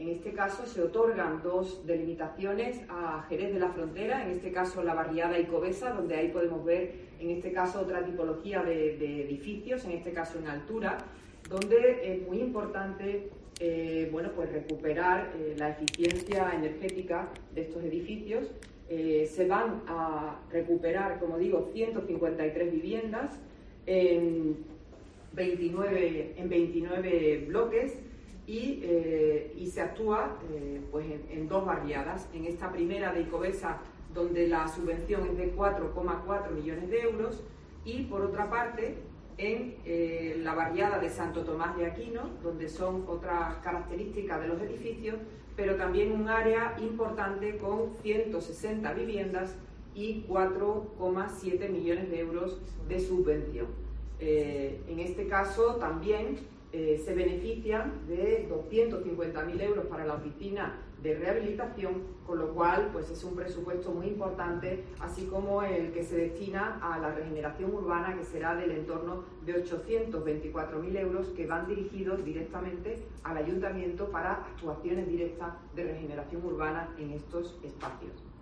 En este caso se otorgan dos delimitaciones a Jerez de la Frontera, en este caso la barriada Icovesa, donde ahí podemos ver en este caso otra tipología de edificios, en este caso en altura, donde es muy importante pues recuperar la eficiencia energética de estos edificios. Se van a recuperar, como digo, 153 viviendas en 29 bloques y se actúa pues en dos barriadas. En esta primera de Icovesa, donde la subvención es de 4,4 millones de euros, y por otra parte en la barriada de Santo Tomás de Aquino, donde son otras características de los edificios, pero también un área importante con 160 viviendas y 4,7 millones de euros de subvención. En este caso también se benefician de 250.000 euros para la oficina de rehabilitación, con lo cual pues es un presupuesto muy importante, así como el que se destina a la regeneración urbana, que será del entorno de 824.000 euros, que van dirigidos directamente al ayuntamiento para actuaciones directas de regeneración urbana en estos espacios.